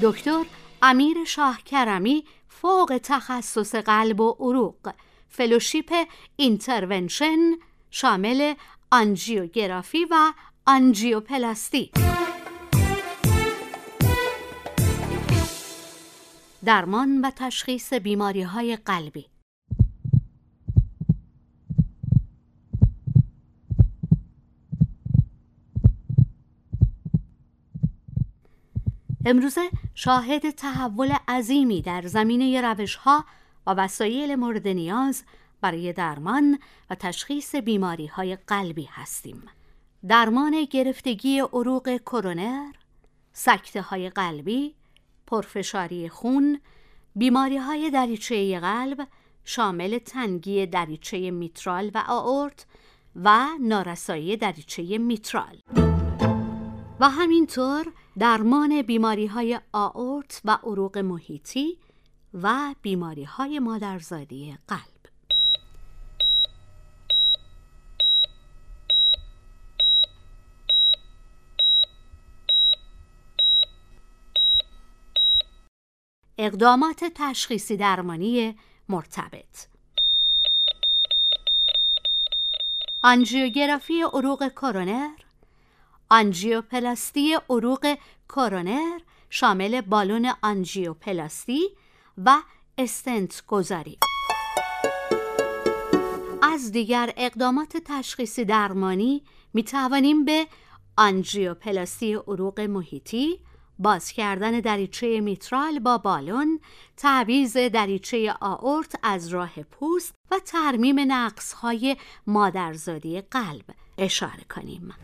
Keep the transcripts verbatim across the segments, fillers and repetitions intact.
دکتر امیر شاه کرمی، فوق تخصص قلب و عروق، فلوشیپ اینترونشن شامل آنژیوگرافی و آنژیوپلاستی. درمان و تشخیص بیماری‌های قلبی. امروزه شاهد تحول عظیمی در زمینه روش‌ها و وسایل مورد نیاز برای درمان و تشخیص بیماری‌های قلبی هستیم. درمان گرفتگی عروق کرونر، سکته‌های قلبی، پرفشاری خون، بیماری‌های دریچه قلب شامل تنگی دریچه میترال و آئورت و نارسایی دریچه میترال و همینطور درمان بیماری‌های آئورت و عروق محیطی و بیماری‌های مادرزادی قلب. اقدامات تشخیصی درمانی مرتبط: آنژیوگرافی عروق کرونر، آنژیوپلاستی عروق کرونر شامل بالون آنژیوپلاستی و استنت گذاری. از دیگر اقدامات تشخیصی درمانی می توانیم به آنژیوپلاستی عروق محیطی، باز کردن دریچه میترال با بالون، تعویض دریچه آئورت از راه پوست و ترمیم نقص‌های مادرزادی قلب اشاره کنیم.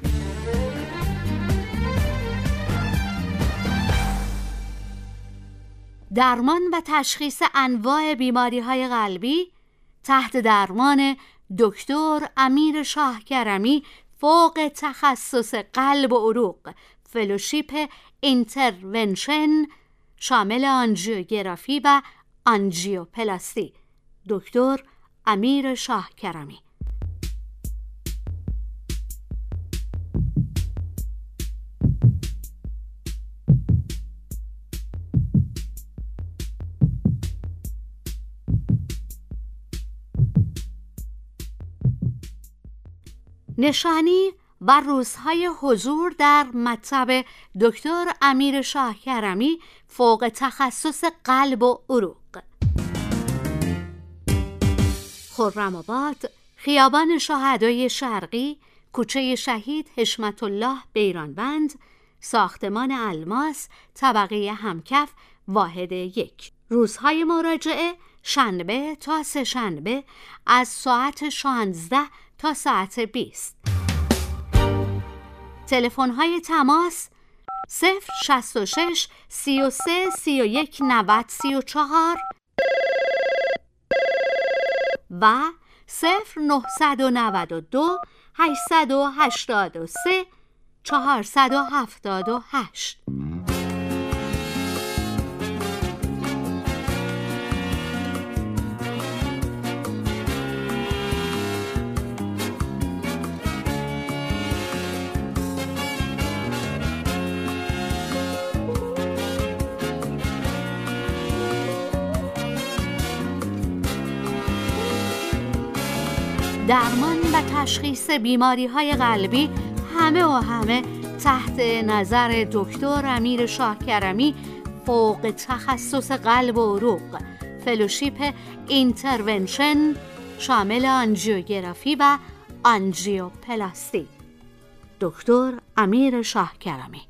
درمان و تشخیص انواع بیماری‌های قلبی تحت درمان دکتر امیر شاه کرمی، فوق تخصص قلب و عروق، فلوشیپ اینترونشن شامل آنژیوگرافی و آنژیوپلاستی، دکتر امیر شاه کرمی. نشانی و روزهای حضور در مطب دکتر امیر شاه کرمی، فوق تخصص قلب و عروق: خرم‌آباد، خیابان شهدای شرقی، کوچه شهید حشمت الله بیرانوند، ساختمان الماس، طبقه همکف، واحد یک. روزهای مراجعه شنبه تا سه شنبه از ساعت شانزده تا ساعت بیست. تلفن‌های تماس صفر شصت و شش سی و سه سی و یک نود سی و چهار و صفر نهصد و نود و دو هشتصد و هشتاد و سه چهارصد و هفتاد و هشت. درمان و تشخیص بیماری‌های قلبی همه و همه تحت نظر دکتر امیر شاه کرمی، فوق تخصص قلب و عروق، فلوشیپ اینترونشن شامل آنژیوگرافی و آنژیوپلاستی، دکتر امیر شاه کرمی.